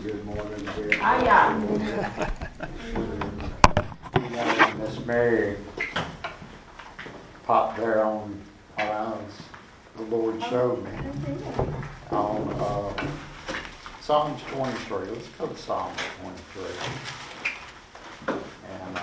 Good morning, dear. Hiya. Miss Mary popped there on our eyes. The Lord showed me on Psalms 23. Let's go to Psalms 23. And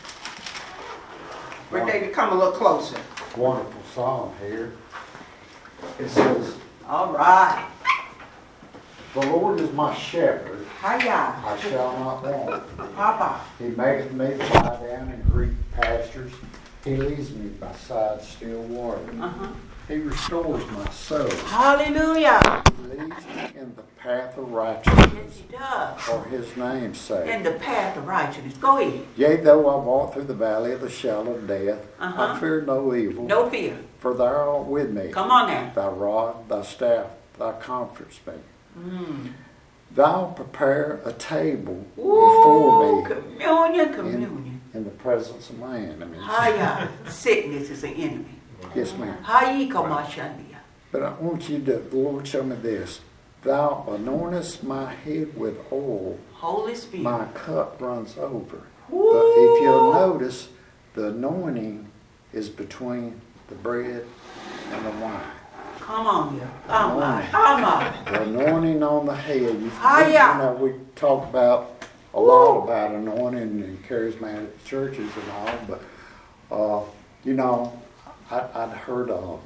But David, come a little closer. wonderful psalm here. It says, All right. "The Lord is my shepherd; Hiya. I shall not want. Papa. He maketh me to lie down in green pastures. He leads me beside still water. He restores my soul. Hallelujah. He leads me in the path of Yes, righteousness he does. for his name's sake. In the path of righteousness. Go ahead. Yea, though I walk through the valley of the shadow of death, I fear no evil, No fear. for thou art with me. Come on now. Thy rod, thy staff, thou comforts me. Thou prepare a table before Ooh, me communion. in the presence of my enemies. Hiya. Sickness is an enemy. Yes, ma'am. Hiya, kamashandia. But I want you to, the Lord showed me this. Thou anointest my head with oil, Holy Spirit. my cup runs over. But Woo. if you'll notice, the anointing is between the bread and the wine. Come on here. Come on. Come on. The anointing on the head. You Hiya. know, we talk about a lot about anointing in charismatic churches and all, but you know, I'd heard of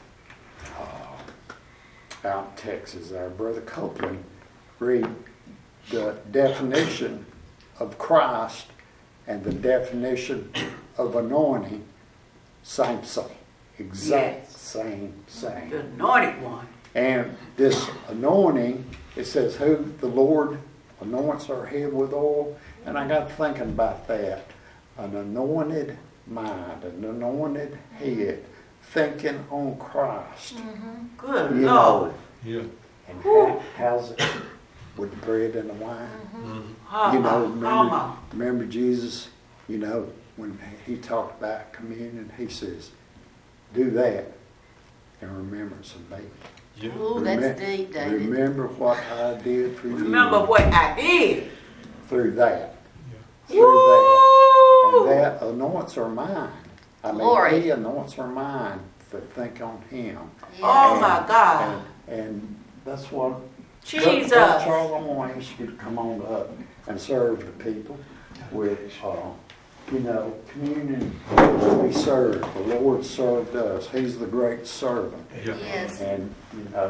out in Texas, our brother Copeland read the definition of Christ and the definition of anointing, same. Exact same. The anointed one. And this anointing, it says, who the Lord anoints our head with oil. And I got thinking about that. An anointed mind, an anointed head, thinking on Christ. Good You Lord. know, and how's it with the bread and the wine? You know, remember Jesus, you know, when he talked about communion, he says, do that in remembrance of me. Ooh, that's deep, David. Remember what I did for you. Remember what I did. Through that. Through Woo. that. And that anoints our mind. I mean, Glory. he anoints our mind to think on him. Oh And- my God. And that's what Jesus. Brother Charles, I want to ask you to come on up and serve the people with, you know, communion. We serve. The Lord served us. He's the great servant. Yes. And, you know,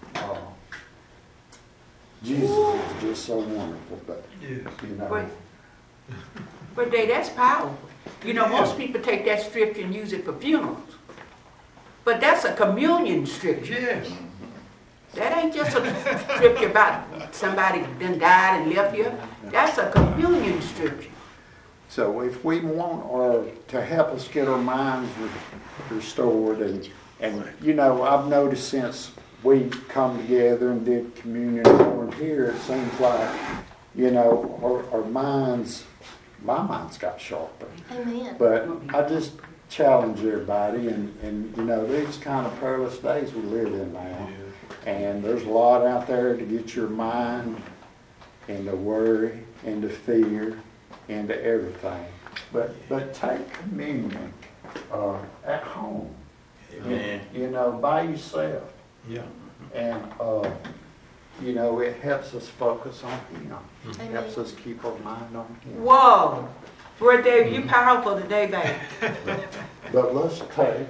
Jesus is just so wonderful. But, you know, But that's powerful. You know, most people take that scripture and use it for funerals. But that's a communion scripture. Yes. That ain't just a scripture about somebody done died and left you. That's a communion scripture. so if we want to help us get our minds restored, and you know, I've noticed since we come together and did communion over here, it seems like, you know, our minds, my mind's got sharper. Amen. But I just challenge everybody, and you know, these kind of perilous days we live in now, and there's a lot out there to get your mind into worry, into fear, into everything. But take communion at home, you know, by yourself, Yeah. and you know, it helps us focus on Him. It Amen. helps us keep our mind on Him. Whoa. Brother David, you powerful today, baby. But let's take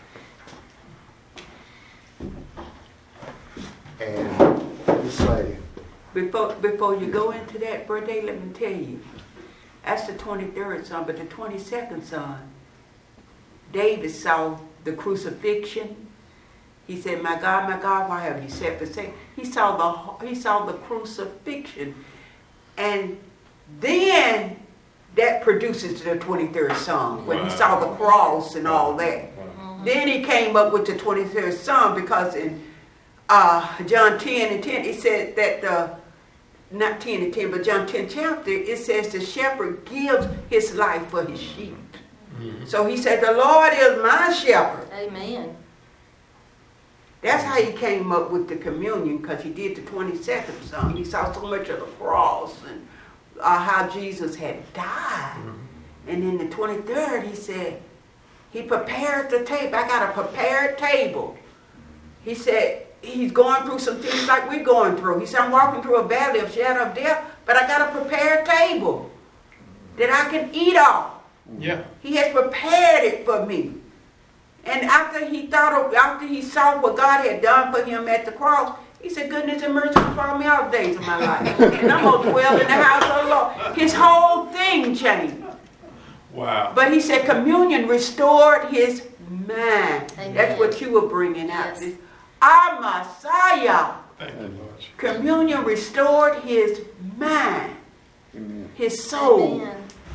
and just say, Before you go into that birthday, let me tell you, that's the 23rd Psalm, but the 22nd Psalm, David saw the crucifixion. He said, my God, why have you set forsaken? He saw the crucifixion. And then that produces the 23rd Psalm, when he saw the cross and all that. Then he came up with the 23rd Psalm, because in John 10 and 10, it said that not 10 and 10, but John 10 chapter, it says the shepherd gives his life for his sheep. So he said, the Lord is my shepherd. Amen. That's how he came up with the communion, because he did the 22nd Psalm. He saw so much of the cross and how Jesus had died. And in the 23rd, he said, he prepared the table. I got a prepared table. He said, he's going through some things like we're going through. He said, I'm walking through a valley of shadow of death, but I got a prepared table that I can eat off. Yeah. He has prepared it for me. And after he saw what God had done for him at the cross, he said, goodness and mercy will follow me all the days of my life. And I'm going to dwell in the house of the Lord. His whole thing changed. Wow. But he said communion restored his mind. Amen. That's what you were bringing out. Yes. Our Messiah. Thank you, Lord. Communion restored his mind, Amen. his soul. Amen.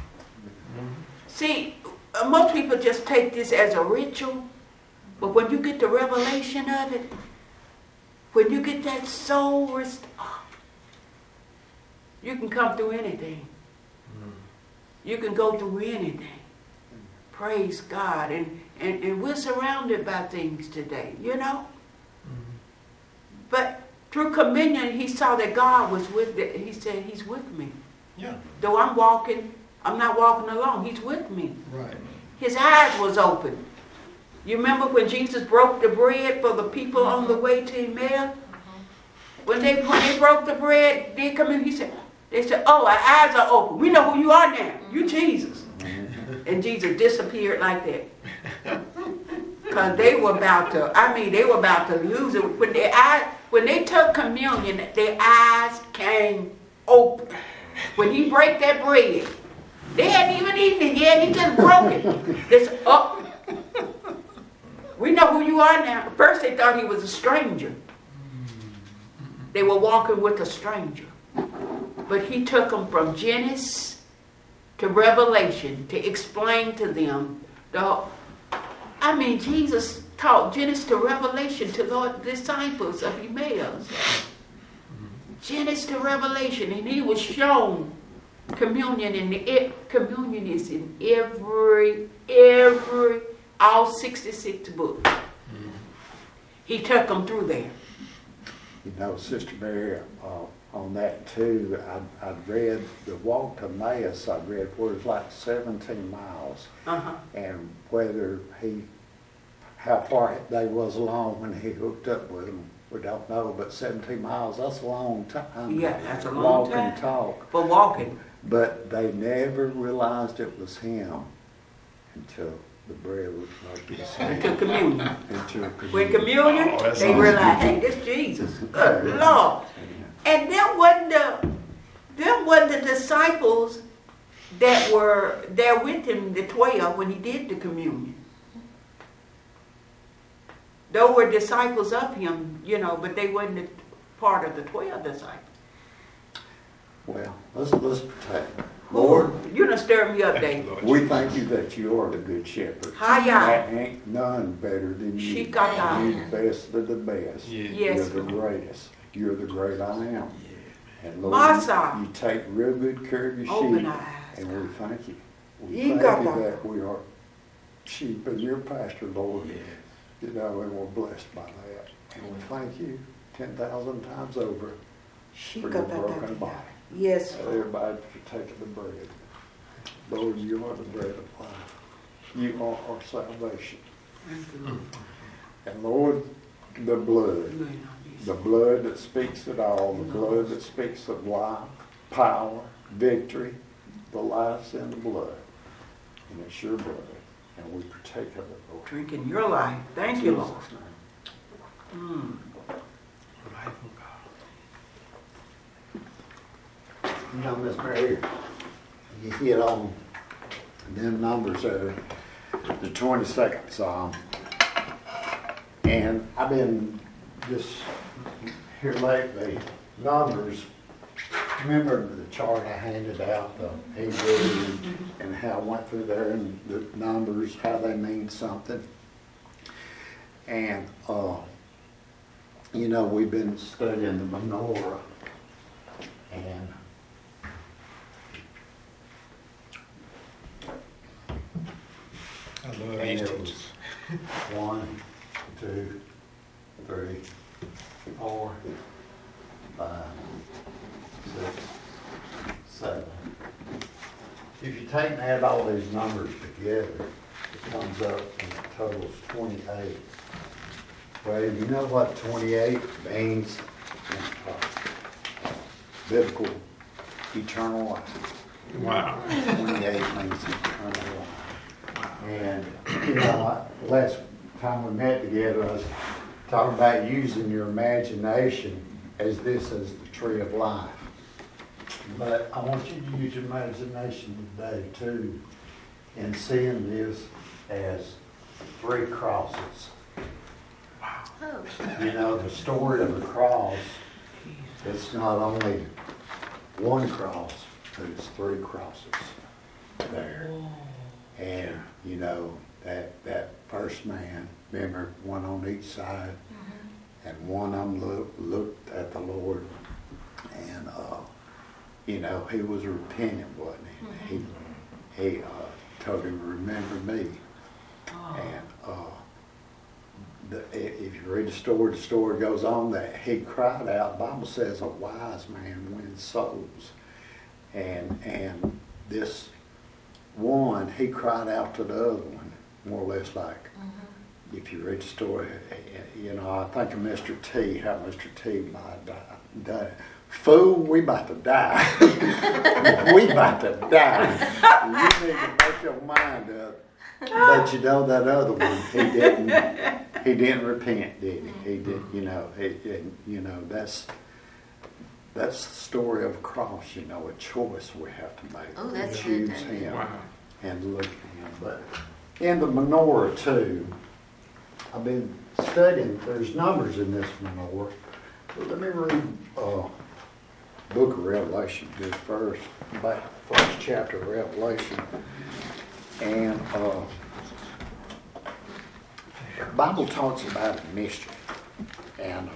See, most people just take this as a ritual, but when you get the revelation of it, when you get that soul restored, you can come through anything. You can go through anything. Praise God. And we're surrounded by things today, you know? But through communion, he saw that God was with it. He said, he's with me. Yeah. Though I'm not walking alone. He's with me. Right. His eyes was open. You remember when Jesus broke the bread for the people on the way to Emmaus? When they broke the bread, they come in, they said, oh, our eyes are open. We know who you are now. You Jesus. And Jesus disappeared like that. Because they were about to lose it. When they took communion, their eyes came open. When he broke that bread, they hadn't even eaten it yet. He just broke it. They said, oh, we know who you are now. At first they thought he was a stranger. They were walking with a stranger. But he took them from Genesis to Revelation to explain to them. Jesus taught Genesis to Revelation to the disciples of Emmaus. Genesis to Revelation, and he was shown communion. Communion is in all 66 books. He took them through there. You know, Sister Mary, on that too, I'd read the walk to Emmaus, I'd read where it was like 17 miles. And whether how far they was along when he hooked up with them, we don't know, but 17 miles, that's a long time. Yeah, that's a long walk time. And talk. For walking. But they never realized it was him until the bread was like this. Until communion. Until When communion, Oh, that's they awesome. realized, hey, this Jesus. Good Lord. And them wasn't the disciples that were there with him, the 12, when he did the communion. Those were disciples of him, you know, but they wasn't a part of the 12 disciples. Well, let's protect them. Lord, You done stirred me up, Thank you, Dave. Lord. we thank you that you are the good shepherd. Hi-ya. There ain't none better than you. Shikata. You're the best of the best. Yeah. Yes. You're the greatest. You're the great I am. And Lord, Masa. you take real good care of your Open sheep. our eyes, And we thank you. We You thank got you that. that we are sheep and your pastor, Lord. You know, and we're blessed by that. And we thank you 10,000 times over for your broken body. Yes. Everybody for taking the bread. Lord, you are the bread of life. You are our salvation. And Lord, the blood. The blood that speaks it all. The blood that speaks of life, power, victory. The life's in the blood. And it's your blood. And we partake of it, Lord. Drinking your life. Thank you, Lord. Jesus' name. Life of God. You know, Miss Mary, you hit on them numbers there, the 22nd Psalm. And I've been just here lately, numbers, remember the chart I handed out, the Hebrew, and how I went through there, and the numbers, how they mean something. And, you know, we've been studying the menorah, and I love and these it was teachers. 1, 2, 3, if you take and add all these numbers together, it comes up and it totals 28. Well, you know what 28 means in biblical eternal life? Wow. 28 means eternal life. And, you know, last time we met together, I was talking about using your imagination as this is the tree of life. But I want you to use your imagination today too in seeing this as 3 crosses. Oh, You know, the story of the cross, it's not only one cross, but it's 3 crosses there. And, you know, that first man, remember, one on each side, and one of them looked at the Lord, and, you know, he was repentant, wasn't he? He told him, remember me. And if you read the story goes on that he cried out. The Bible says a wise man wins souls. And this one, he cried out to the other one, more or less like, if you read the story, you know, I think of Mr. T, how Mr. T might die. Fool, we about to die. We about to die. You need to make your mind up. But you know that other one, he didn't repent, did he? He did, you know, you know, that's the story of a cross, you know, a choice we have to make. Oh, that's choose good, David. him Wow. and look at him. But in the menorah too, I've been studying, there's numbers in this menorah. But let me read book of Revelation here first, back first chapter of Revelation. And the Bible talks about a mystery. And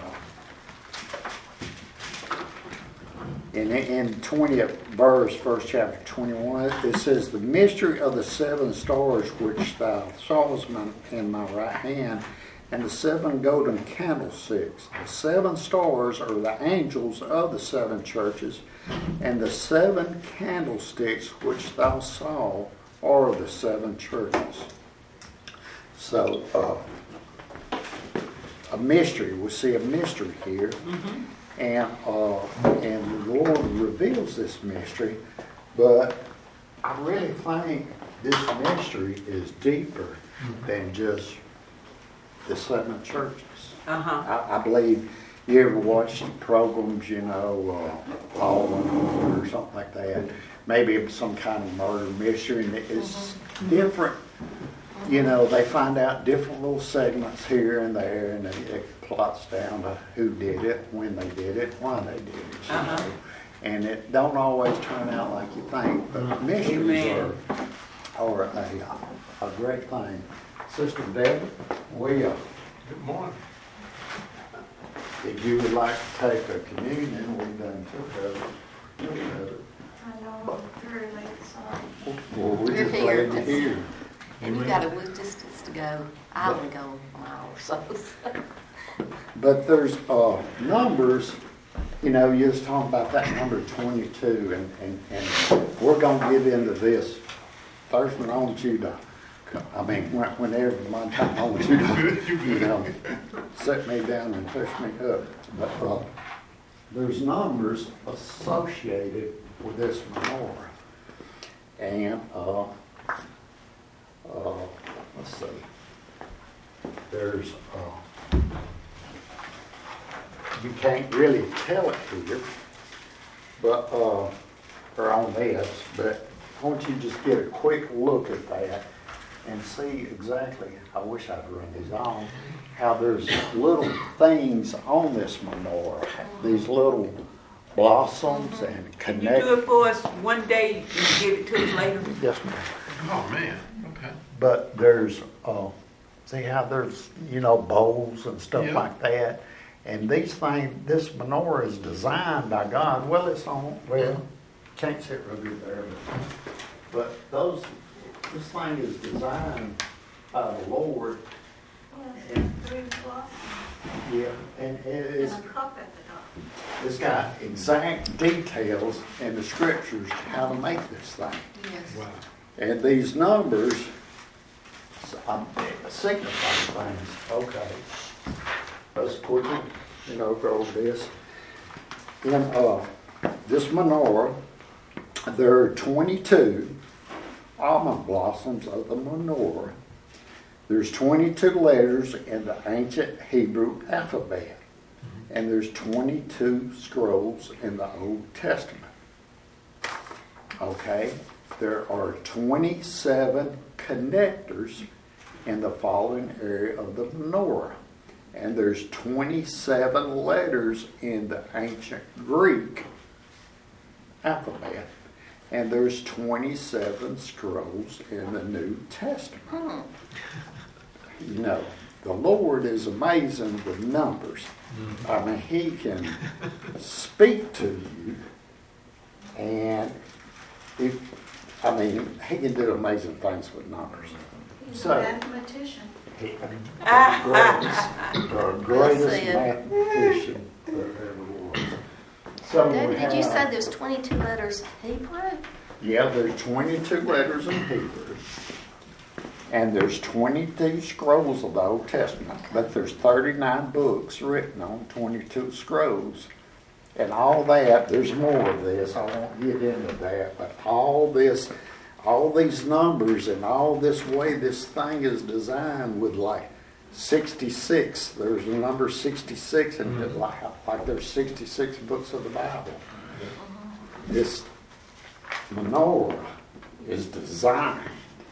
in 20th verse, first chapter 21, it says, the mystery of the 7 stars which thou sawest in my right hand, and the 7 golden candlesticks. The 7 stars are the angels of the 7 churches, and the 7 candlesticks which thou saw are the 7 churches. So, a mystery. We see a mystery here. And the Lord reveals this mystery, but I really think this mystery is deeper than just the 7 churches. I believe you ever watch programs, you know, Law and Order or something like that. Maybe it's some kind of murder mystery, and it's different. You know, they find out different little segments here and there, and it plots down to who did it, when they did it, why they did it. You know? And it don't always turn out like you think, but mysteries are a great thing. Sister Deborah, Good morning. if you would like to take a communion, we've done took of it. I know, very late, so. Well, we're You're just here. glad you're here. And you got a good distance to go. I would go a mile or so. But there's numbers, you know, you was talking about that number 22, and we're going to get into this. Thurston, I want you to, I mean, whenever my time, I want you to, you know, set me down and push me up. But there's numbers associated with this menorah. And, let's see, there's, you can't really tell it here, but, or on this, but I want you to just get a quick look at that and see exactly, I wish I'd run these on, how there's little things on this menorah, these little blossoms and Can you do it for us one day and give it to us later? Yes, ma'am. Oh, man. Okay. But there's, see how there's, you know, bowls and stuff Yeah. like that. And these things, this menorah is designed by God. Well, it's on, well, can't see it real good there, but this thing is designed by the Lord. Yes, 3 o'clock, Yeah, and it is, and a cup at the top. It's got exact details in the scriptures how to make this thing. Yes. Wow. And these numbers signify things. Okay. Let's quickly, go over this. In this menorah, there are 22 almond blossoms of the menorah. There's 22 letters in the ancient Hebrew alphabet. And there's 22 scrolls in the Old Testament. Okay? There are 27 connectors in the following area of the menorah. And there's 27 letters in the ancient Greek alphabet. And there's 27 scrolls in the New Testament. The Lord is amazing with numbers. I mean, He can speak to you, and He can do amazing things with numbers. He's So- a mathematician. The greatest mathematician there ever was. So we David, did you have- say there's 22 letters Hebrew? Yeah, there's 22 letters in Hebrew. And there's 22 scrolls of the Old Testament. But there's 39 books written on 22 scrolls. And all that, there's more of this. I won't get into that. But all these numbers and all this way this thing is designed with like 66. There's a number 66 and it like there's 66 books of the Bible. This menorah is designed.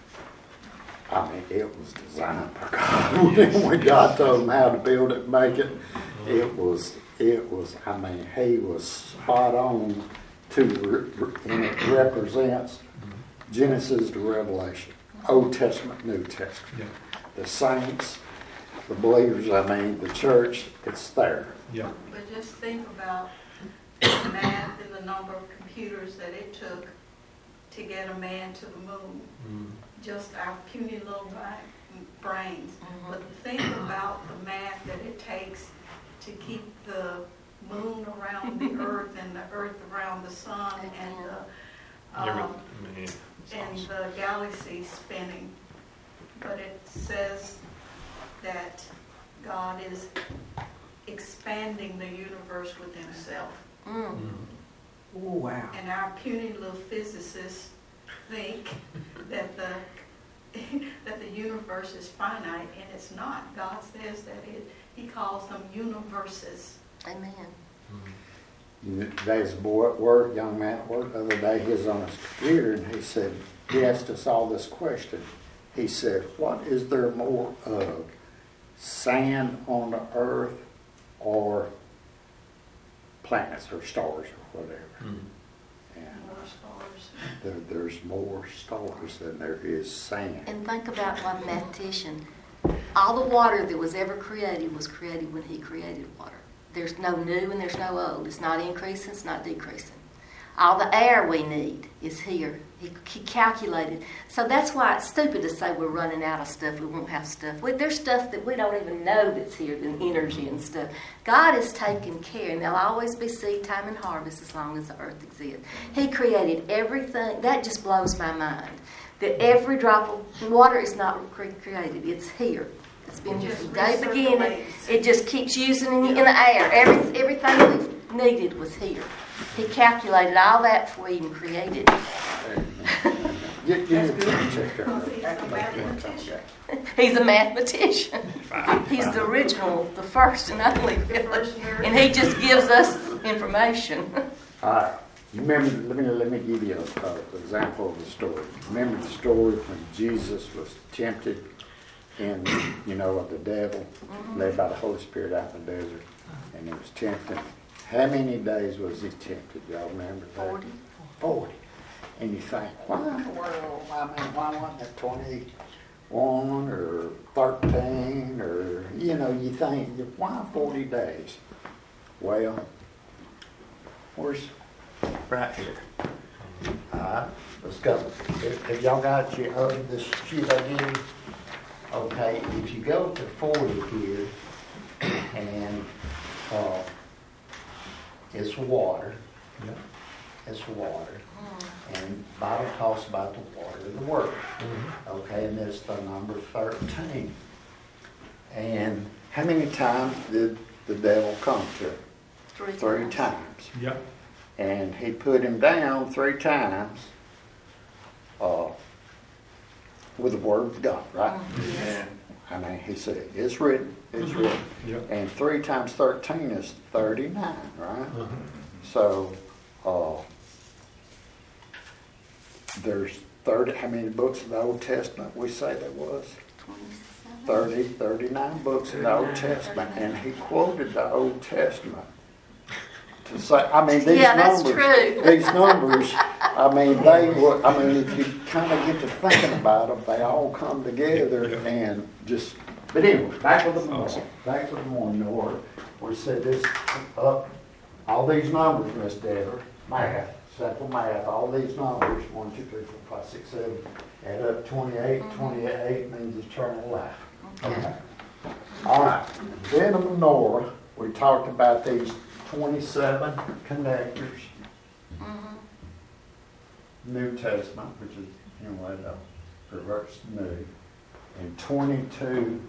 It was designed by God. When God told him how to build it and make it, it was, he was spot on and it represents Genesis to Revelation, Old Testament, New Testament. Yeah. The saints, the believers, the church, it's there. Yeah. But just think about the math and the number of computers that it took to get a man to the moon. Just our puny little brains. But think about the math that it takes to keep the moon around the earth and the earth around the sun and the galaxy spinning. But it says that God is expanding the universe with himself. Oh, wow. And our puny little physicists think that the universe is finite, and it's not. God says that he calls them universes. Amen. There's a boy at work, young man at work, the other day, he was on his computer and he asked us all this question. He said, what is there more of, sand on the earth or planets or stars or whatever? And More stars. there's more stars than there is sand. And think about one mathematician. All the water that was ever created was created when he created water. There's no new and there's no old. It's not increasing, it's not decreasing. All the air we need is here. He calculated. So that's why it's stupid to say we're running out of stuff, we won't have stuff. There's stuff that we don't even know that's here, than energy and stuff. God is taking care, and there'll always be seed time and harvest as long as the earth exists. He created everything. That just blows my mind. That every drop of water is not created. It's here. It's been here from day beginning. It just keeps using in the air. Everything we've needed was here. He calculated all that before he even created it. Get your check Because he's a mathematician. He's a mathematician. He's the original, the first and only, first really. nerd. And he just gives us information. All right. Remember, let me give you an example of the story. Remember the story when Jesus was tempted of the devil, led by the Holy Spirit out in the desert, and he was tempted. How many days was he tempted? Y'all remember that? 40. 40. And you think, why wasn't it 21 or 13 or, you think, why 40 days? Well, where's, right here. All right, let's go. If y'all got this sheet I gave you? Okay, if you go to 40 here, and It's water. Yeah. It's water. And the Bible talks about the water of the Word. Okay, and it's the number 13. And how many times did the devil come to him? Three times. Yeah. And he put him down 3 times with the Word of God, right? Yeah. I mean, he said, it's written, it's written. Yeah. And 3 times 13 is 39, right? So, there's 30, how many books of the Old Testament we say there was? 39 books in the Old Testament. And he quoted the Old Testament to say, I mean, these that's numbers, true. these numbers, I mean, they would, I mean, if you kind of get to thinking about them, they all come together and just, but anyway, back with the morning, Lord. We said this up, all these numbers, Miss Deborah, math, simple math, all these numbers, 1, 2, 3, 4, 5, 6, 7, add up 28, 28 means eternal life. Okay. All right, then of the Noah, we talked about these 27 connectors. New Testament, which is, you know, the reverse new, and 22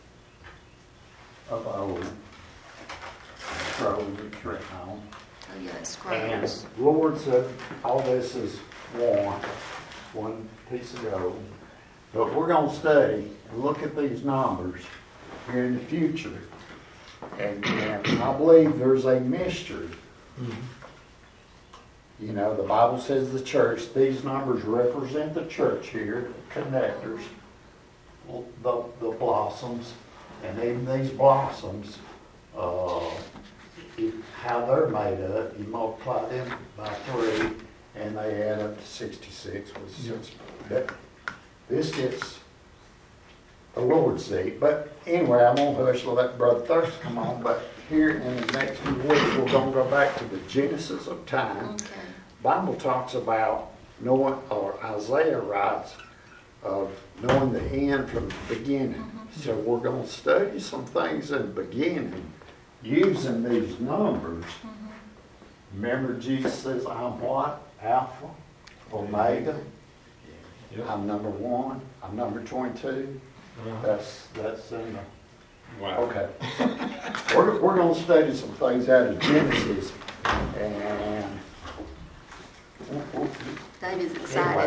of old. Scrolls it's written on. Oh, yeah, it's And scrolls. Lord said, all this is one piece of gold. But we're going to study and look at these numbers here in the future. And I believe there's a mystery. You know, the Bible says the church, these numbers represent the church here, the connectors, the blossoms, and even these blossoms, how they're made up, you multiply them by 3, and they add up to 66 with 6. But this gets the Lord's seat. But anyway, I'm going to hush and let Brother Thirst come on. But here in the next few weeks, we're going to go back to the Genesis of time. Okay. Bible talks about knowing, or Isaiah writes, of knowing the end from the beginning. So we're going to study some things in the beginning using these numbers. Remember, Jesus says, I'm what? Alpha, Omega. Yep. I'm number 1. I'm number 22. That's in the... Wow. Okay. We're going to study some things out of Genesis. And... David's Anyway, excited.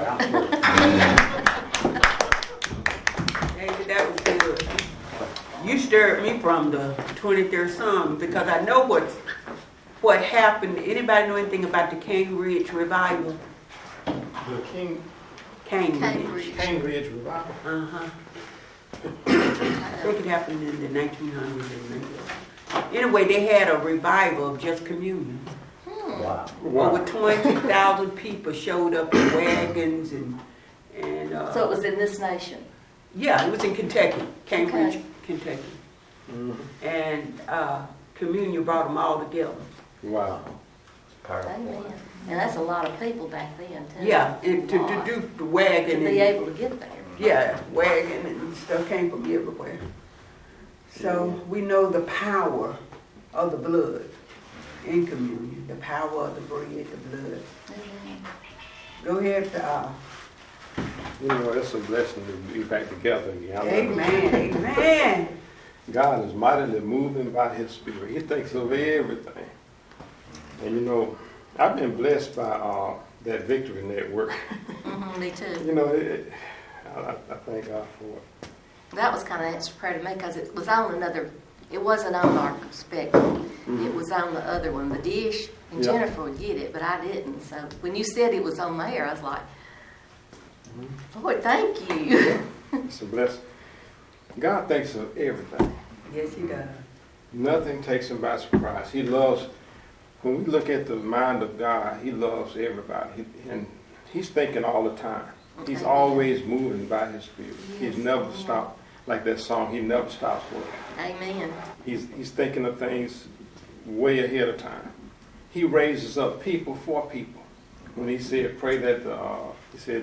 David, that was good. You stirred me from the 23rd Psalm because I know what happened. Anybody know anything about the Cane Ridge revival? The Cane Cane Ridge. Ridge revival. Uh-huh. I think it happened in the 1900s. Anyway, they had a revival of just communion. wow. Over 20,000 people showed up in wagons and So it was in this nation. yeah, it was in Kentucky, Cambridge, Okay. Kentucky. And communion brought them all together. Wow. Amen. And that's a lot of people back then, too. Yeah, and to Lot. do the To wagon be and able to get there. yeah, wagon and stuff came from everywhere. So we know the power of the blood in communion, the power of the bread, the blood. Amen. Go ahead, You know, it's a blessing to be back together again. amen, amen. God is mightily moving by His Spirit. He thinks of everything. And you know, I've been blessed by that Victory Network. Me too. You know, I thank God for it. That was kind of an answer prayer to me because it was on another, it wasn't on our spectrum. It was on the other one, the dish. And Yeah. Jennifer would get it, but I didn't. So when you said it was on there, I was like, Lord, thank you. It's a blessing. God thinks of everything. Yes, he does. Nothing takes Him by surprise. He loves, when we look at the mind of God, He loves everybody. And He's thinking all the time. He's Okay. always moving by His Spirit. He's Yes, never amen. stopped. Like that song, He never stops working. Amen. He's thinking of things way ahead of time. He raises up people for people. When He said, pray that He said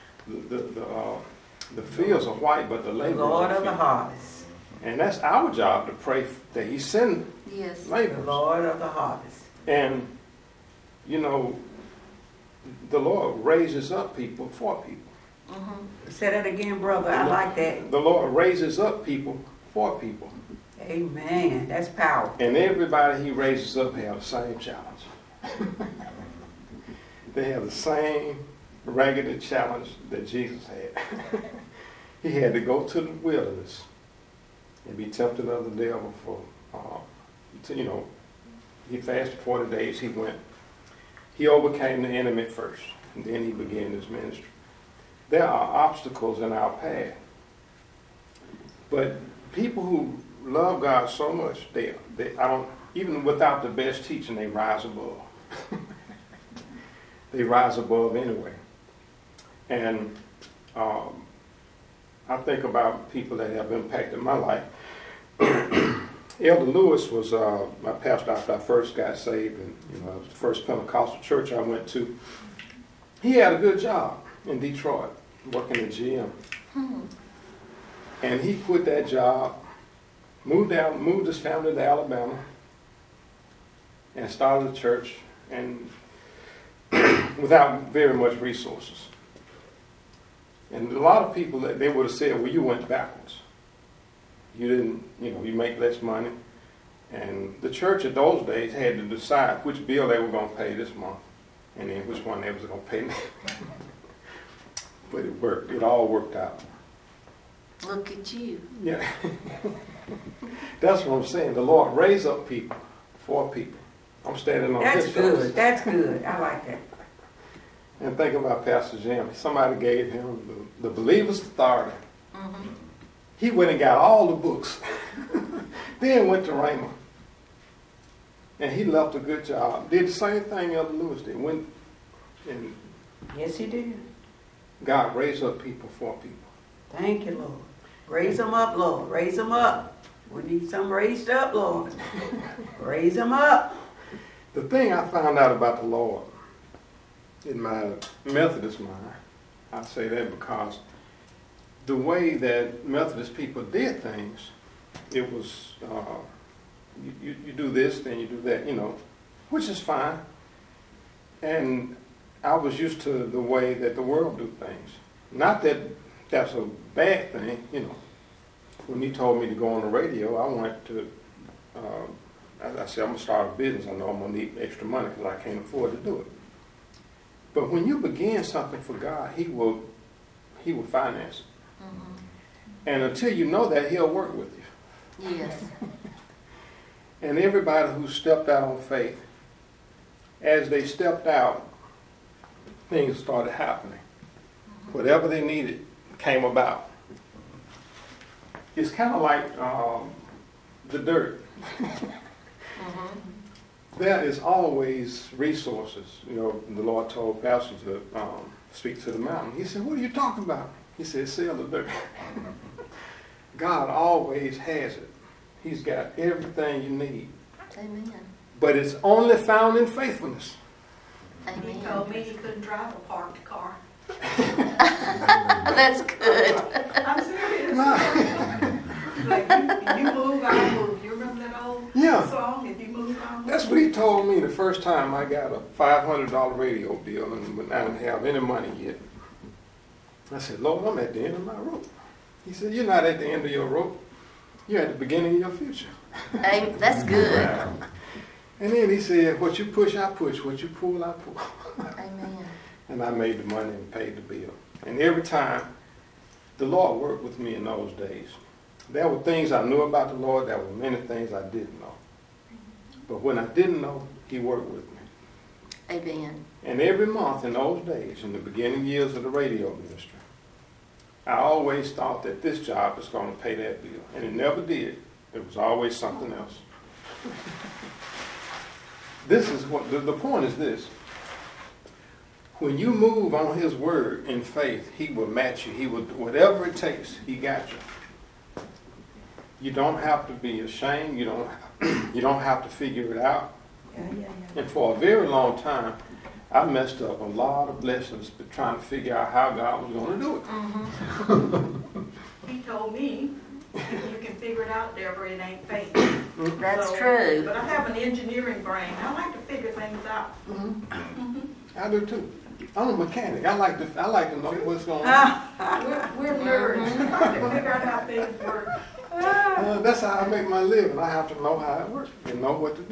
the fields are white, but the The laborers Lord are of the few. harvest. And that's our job to pray that He send Yes. The laborers. Lord of the harvest. And, you know, the Lord raises up people for people. Say that again, brother. I like that. The Lord raises up people for people. Amen. That's powerful. And everybody he raises up have the same challenge. They have the same ragged challenge that Jesus had. He had to go to the wilderness and be tempted of the devil for, he fasted 40 days. He overcame the enemy first, and then he began his ministry. There are obstacles in our path. But people who love God so much, even without the best teaching, they rise above. They rise above anyway. And I think about people that have impacted my life. Elder Lewis was my pastor after I first got saved, and it was the first Pentecostal church I went to. He had a good job in Detroit, working at GM. And he quit that job, moved his family to Alabama, and started a church, and without very much resources. And a lot of people, they would have said, well, you went backwards. You didn't, you make less money. And the church at those days had to decide which bill they were going to pay this month, and then which one they was going to pay next. But it worked. It all worked out. Look at you. Yeah. That's what I'm saying. The Lord raised up people for people. I'm standing on That's his good. shoulders. That's good. I like that. And think about Pastor Jim. Somebody gave him the believer's authority. He went and got all the books. Then went to Rhema. And he left a good job. Did the same thing Elder Lewis did. Went and Yes, he did. God raised up people for people. Thank you, Lord. Raise them up, Lord. Raise them up. We need some raised up, Lord. Raise them up. The thing I found out about the Lord in my Methodist mind, I say that because the way that Methodist people did things, it was you do this, then you do that, which is fine. And I was used to the way that the world do things. Not that that's a bad thing, When he told me to go on the radio, I went to, I said, I'm going to start a business. I know I'm going to need extra money because I can't afford to do it. But when you begin something for God, He will finance it. And until you know that, He'll work with you. Yes. And everybody who stepped out on faith, as they stepped out, things started happening. Whatever they needed came about. It's kind of like the dirt. There is always resources. The Lord told Pastor to speak to the mountain. He said, what are you talking about? He said, sell the dirt. God always has it. He's got everything you need. Amen. But it's only found in faithfulness. He Amen. told me he couldn't drive a parked car. That's good. I'm serious. Like, you move, I move. You remember that old song? If you move, I move. That's what he told me the first time I got a $500 radio bill and I didn't have any money yet. I said, Lord, I'm at the end of my rope. He said, you're not at the end of your rope. You're at the beginning of your future. Hey, that's good. And then he said, what you push, I push. What you pull, I pull. Amen. And I made the money and paid the bill. And every time, the Lord worked with me in those days. There were things I knew about the Lord. There were many things I didn't know. But when I didn't know, He worked with me. Amen. And every month in those days, in the beginning years of the radio ministry, I always thought that this job was going to pay that bill. And it never did. It was always something else. This is what, the point is this. When you move on His word in faith, He will match you. He will, whatever it takes, He got you. You don't have to be ashamed. You don't have to figure it out. And for a very long time, I messed up a lot of blessings but trying to figure out how God was going to do it. He told me, if you can figure it out, Deborah, it ain't faith. That's So, true. But I have an engineering brain. I like to figure things out. I do too. I'm a mechanic. I like to know what's going on. We're nerds. We like to figure out how things work. That's how I make my living. I have to know how it works and know what to do.